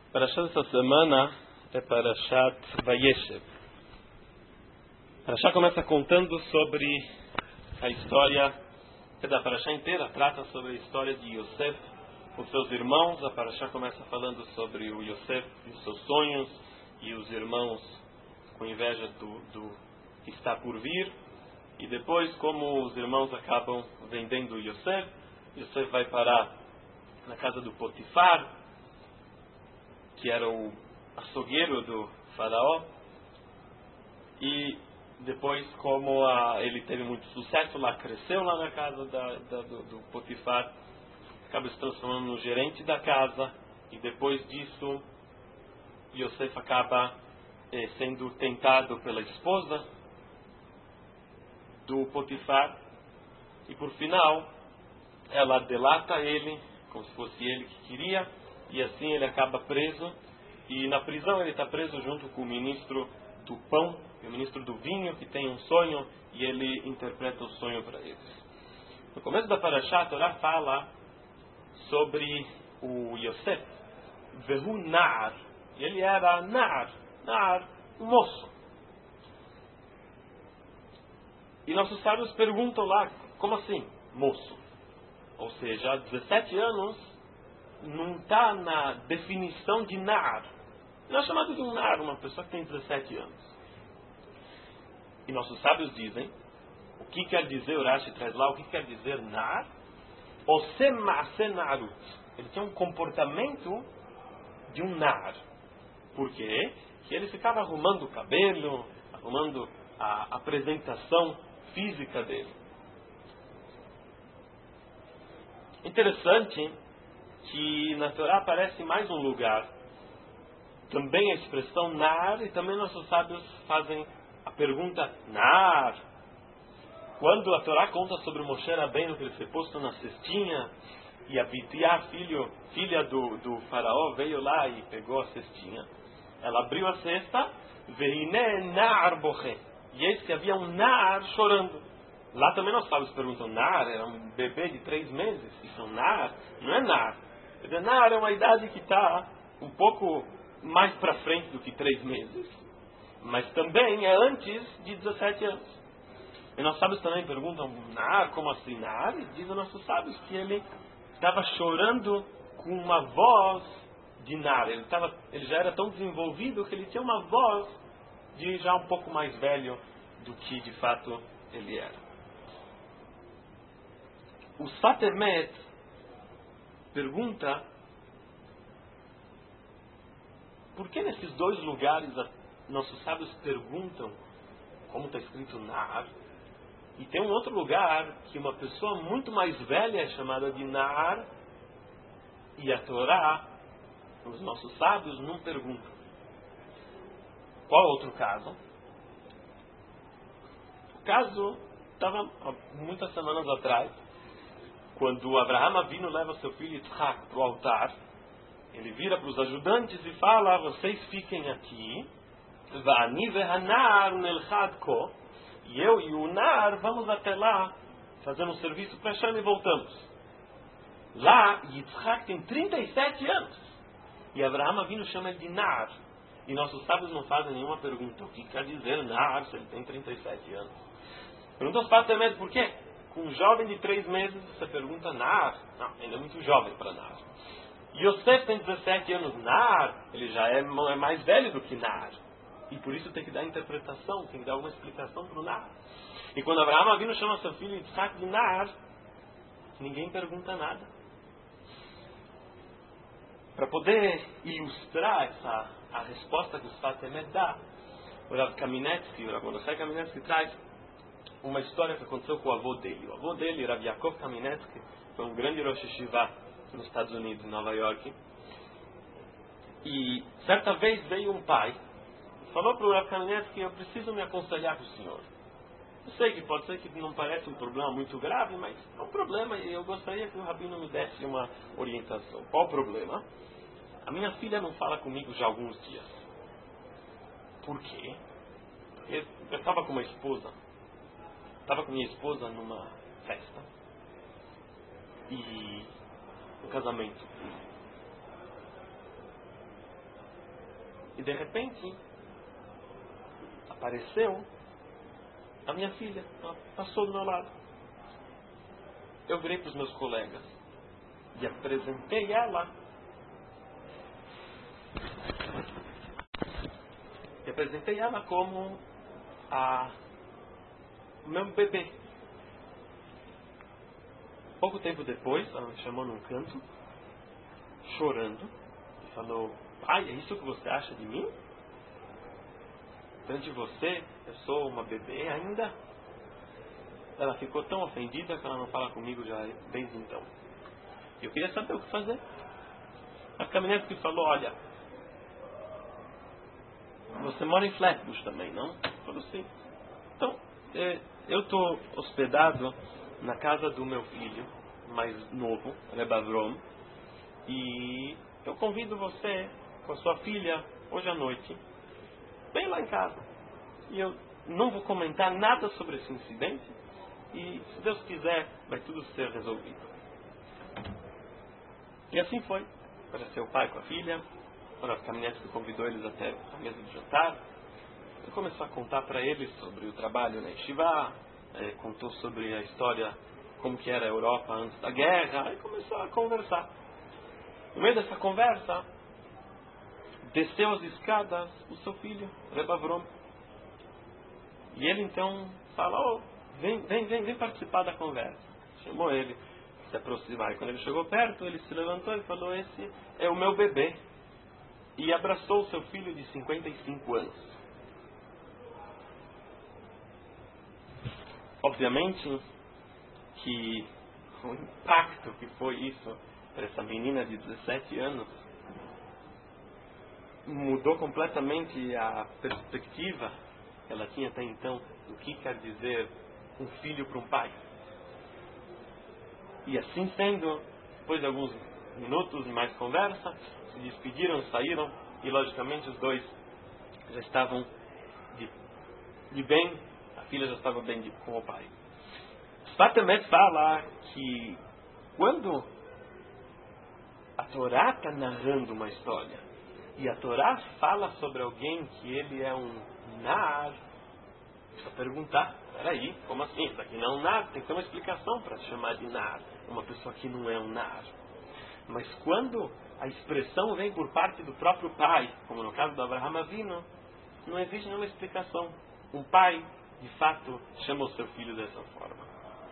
Parashat essa semana é Parashat Vayeshev. Parashat começa contando sobre a história da Parashat inteira, trata sobre a história de Yosef com seus irmãos. A Parashat começa falando sobre o Yosef e os seus sonhos e os irmãos com inveja do que está por vir. E depois como os irmãos acabam vendendo o Yosef. Yosef vai parar na casa do Potifar, que era o açougueiro do faraó, e depois como ele teve muito sucesso lá, cresceu lá na casa do Potifar, acaba se transformando no gerente da casa, e depois disso Yosef acaba sendo tentado pela esposa do Potifar, e por final ela delata ele, como se fosse ele que queria, e assim ele acaba preso, e na prisão ele está preso junto com o ministro do pão e o ministro do vinho, que tem um sonho, e ele interpreta o sonho para eles. No começo da Parashá, a Torá fala sobre o Yosef, Vehu Nar, e ele era Nar, um moço. E nossos sábios perguntam lá, como assim, moço? Ou seja, há 17 anos não está na definição de Nar. Não é chamado de um Nar, uma pessoa que tem 17 anos. E nossos sábios dizem, o que quer dizer, o Rashi traz lá, o que quer dizer Nar? O Semase Narut. Ele tinha um comportamento de um Nar. Por quê? Que ele ficava arrumando o cabelo, arrumando a apresentação física dele. Interessante que na Torá aparece mais um lugar, também a expressão Nar, e também nossos sábios fazem a pergunta Nar. Quando a Torá conta sobre Moshe Rabbeinu, que ele foi posto na cestinha, e a Bitiá, filha do faraó, veio lá e pegou a cestinha, ela abriu a cesta, Veine Nar Boché, e eis que havia um Nar chorando. Lá também nós sábios perguntam, Nar era um bebê de 3 meses? Isso é um Nar? Não é Nar. Nar é uma idade que está um pouco mais para frente do que 3 meses, mas também é antes de 17 anos. E nós sábios também perguntam, Nar, como assim Nar? E dizem nossos sábios que ele estava chorando com uma voz de Nar. Ele já era tão desenvolvido que ele tinha uma voz de já um pouco mais velho do que de fato ele era. O Satemet pergunta por que nesses dois lugares nossos sábios perguntam como está escrito Nar, e tem um outro lugar que uma pessoa muito mais velha é chamada de Nar, e a Torá, os nossos sábios não perguntam. Qual outro caso? O caso estava há muitas semanas atrás, quando Abraham Avinu leva seu filho Yitzhak para o altar, ele vira para os ajudantes e fala, vocês fiquem aqui, e eu e o Nar vamos até lá fazer um serviço para Hashem e voltamos. Lá, Yitzhak tem 37 anos, e Abraham Avinu chama ele de Nar, e nossos sábios não fazem nenhuma pergunta, o que quer dizer Nar se ele tem 37 anos? Pergunta aos pais, por quê? Com um jovem de 3 meses, você pergunta Nar? Não, ele é muito jovem para Nar. Yosef tem 17 anos, Nar, ele já é mais velho do que Nar. E por isso tem que dar interpretação, tem que dar alguma explicação para o Nar. E quando Abraham Avinu chama seu filho Yitzhak de Nar, ninguém pergunta nada. Para poder ilustrar a resposta que o Sfat Emet dá, o Rav Kamenetsky, o Rav Mordechai Kamenetsky traz uma história que aconteceu com o avô dele. O avô dele, Rav Yaakov Kamenetsky, foi um grande Rosh Yeshiva nos Estados Unidos, em Nova York. E certa vez veio um pai e falou para o Rav Kamenetsky, eu preciso me aconselhar com o senhor. Eu sei que pode ser que não parece um problema muito grave, mas é um problema e eu gostaria que o Rabino me desse uma orientação. Qual o problema? A minha filha não fala comigo já há alguns dias. Por quê? Porque eu estava com minha esposa numa festa e um casamento. E de repente, apareceu a minha filha. Ela passou do meu lado. Eu virei para os meus colegas e apresentei ela. E apresentei ela como o meu bebê. Pouco tempo depois, ela me chamou num canto, chorando, e falou: pai, é isso que você acha de mim? Perante você, eu sou uma bebê ainda? Ela ficou tão ofendida que ela não fala comigo já desde então. Eu queria saber o que fazer. A caminhonete falou: olha, você mora em Flatbush também, não? Eu falei: sim. Então, eu estou hospedado na casa do meu filho mais novo, Reb Avrom, e eu convido você com a sua filha hoje à noite, bem lá em casa. E eu não vou comentar nada sobre esse incidente, e se Deus quiser, vai tudo ser resolvido. E assim foi. Apareceu o pai com a filha, quando a caminhonete convidou eles até a mesa de jantar. Ele começou a contar para eles sobre o trabalho na Yeshiva, contou sobre a história, como que era a Europa antes da guerra, e começou a conversar. No meio dessa conversa, desceu as escadas o seu filho, Reb Avrom. E ele então fala: oh, vem participar da conversa. Chamou ele, se aproximar. E quando ele chegou perto, ele se levantou e falou: esse é o meu bebê. E abraçou o seu filho de 55 anos. Obviamente que o impacto que foi isso para essa menina de 17 anos mudou completamente a perspectiva que ela tinha até então do que quer dizer um filho para um pai. E assim sendo, depois de alguns minutos de mais conversa, se despediram, saíram, e logicamente os dois já estavam de bem, a filha já estava bem com o pai. Sfat fala que quando a Torá está narrando uma história e a Torá fala sobre alguém que ele é um nar, precisa perguntar: peraí, como assim? Isso aqui não é um nar, tem que ter uma explicação para se chamar de nar, uma pessoa que não é um nar. Mas quando a expressão vem por parte do próprio pai, como no caso do Abraham Avinu, não existe nenhuma explicação. Um pai, de fato, chama o seu filho dessa forma.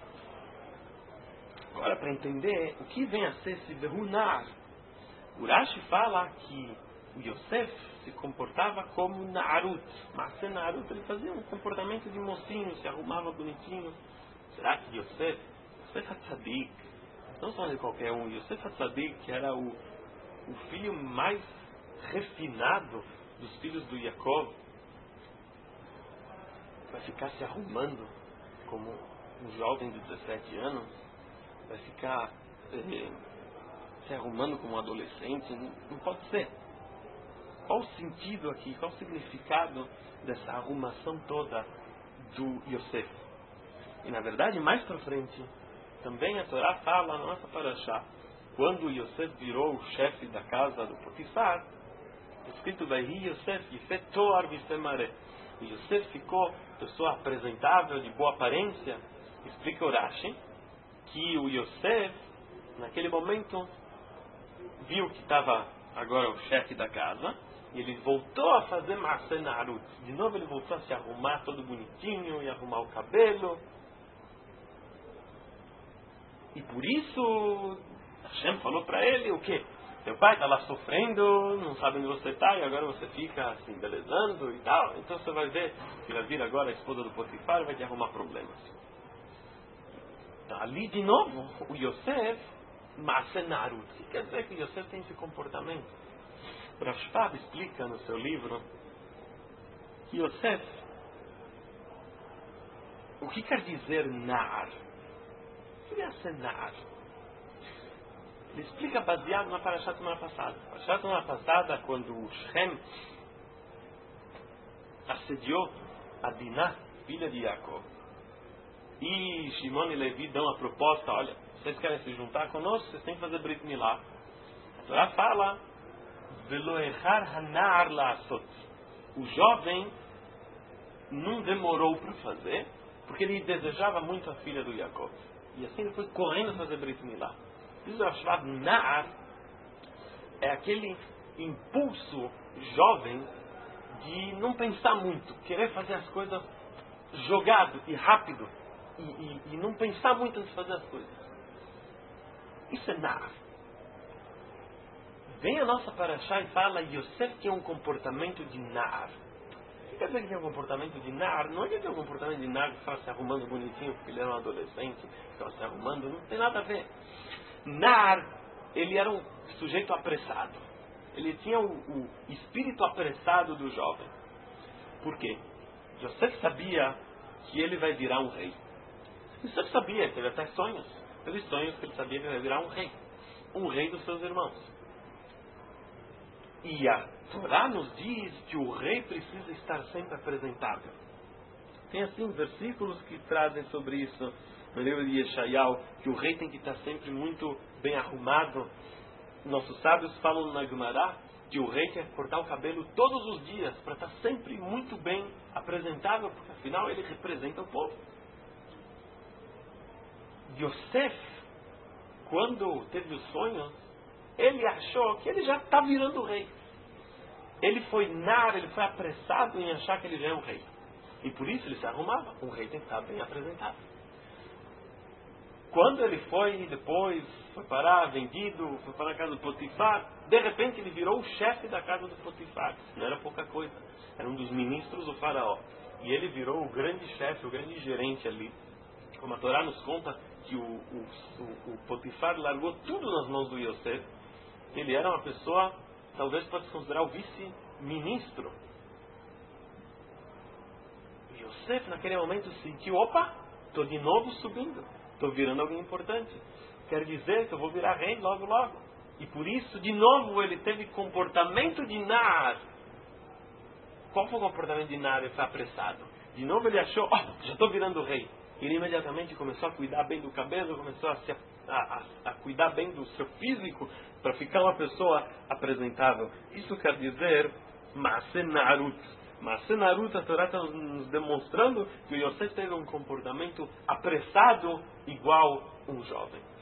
Agora, para entender o que vem a ser esse Behunar, Urashi fala que o Yosef se comportava como Naarut. Mas Naarut, ele fazia um comportamento de mocinho, se arrumava bonitinho. Será que Yosef HaTzadik, não só de qualquer um, Yosef HaTzadik, que era o filho mais refinado dos filhos do Yaakov, vai ficar se arrumando como um jovem de 17 anos, vai ficar se arrumando como um adolescente? Não pode ser. Qual o sentido aqui, qual o significado dessa arrumação toda do Yosef? E na verdade, mais para frente, também a Torá fala na nossa parashá, quando Yosef virou o chefe da casa do Potifar, escrito Vayhi Yosef Yifet Toar V'Semare. E Yosef ficou pessoa apresentável, de boa aparência. Explica o Rashi que o Yosef, naquele momento, viu que estava agora o chefe da casa, e ele voltou a fazer Maaseh Naarut. De novo ele voltou a se arrumar todo bonitinho, e arrumar o cabelo. E por isso Hashem falou para ele o quê? Teu pai está lá sofrendo, não sabe onde você está, e agora você fica assim, embelezando e tal. Então você vai ver que vai vir agora a esposa do Potifar e vai te arrumar problemas. Então, ali de novo, o Yosef, Maaseh Naarut. O que quer dizer que o Yosef tem esse comportamento? O Rav Shpab explica no seu livro que Yosef, o que quer dizer Nar? O que é ser Nar? Ele explica baseado na parashá da semana passada. A parashá da semana passada, quando o Shem assediou a Dinah, filha de Yaakov, e Shimon e Levi dão a proposta: olha, vocês querem se juntar conosco, vocês têm que fazer Brit Milá. A Torá fala: Velo echar hanar la'asot. O jovem não demorou para fazer, porque ele desejava muito a filha do Jacob. E assim ele foi correndo fazer Brit Milá. Isso é chamado Nar, é aquele impulso jovem de não pensar muito, querer fazer as coisas jogado e rápido, e não pensar muito antes de fazer as coisas. Isso é Nar. Vem a nossa Parashá e fala Yosef que é um comportamento de Nar. O que quer dizer que é um comportamento de Nar? Não é que é um comportamento de Nar que ficava se arrumando bonitinho porque ele era um adolescente, ficava se arrumando, não tem nada a ver. Nar, ele era um sujeito apressado. Ele tinha o espírito apressado do jovem. Por quê? Yosef sabia que ele vai virar um rei. Yosef sabia, teve até sonhos. Teve sonhos que ele sabia que ele vai virar um rei. Um rei dos seus irmãos. E a Torá nos diz que o rei precisa estar sempre apresentável. Tem assim versículos que trazem sobre isso. No livro de Yeshayahu, que o rei tem que estar sempre muito bem arrumado. Nossos sábios falam na Gemara que o rei quer cortar o cabelo todos os dias para estar sempre muito bem apresentável, porque afinal ele representa o povo. Yosef, quando teve os sonhos, ele achou que ele já está virando rei. Ele foi ele foi apressado em achar que ele já é um rei. E por isso ele se arrumava. Um rei tem que estar bem apresentado. Quando ele foi, depois, foi parar, vendido, foi para a casa do Potifar, de repente ele virou o chefe da casa do Potifar. Não era pouca coisa. Era um dos ministros do faraó. E ele virou o grande chefe, o grande gerente ali. Como a Torá nos conta que o Potifar largou tudo nas mãos do Yosef. Ele era uma pessoa, talvez pode se considerar o vice-ministro. Yosef naquele momento sentiu, opa, estou de novo subindo, estou virando alguém importante. Quer dizer que eu vou virar rei logo logo. E por isso, de novo, ele teve comportamento de Nar. Qual foi o comportamento de Nar? Ele foi apressado. De novo ele achou, já estou virando rei. Ele imediatamente começou a cuidar bem do cabelo, começou a cuidar bem do seu físico para ficar uma pessoa apresentável. Isso quer dizer Maaseh Narut. Maaseh Narut, a Torá está nos demonstrando que o Yosef teve um comportamento apressado igual um jovem.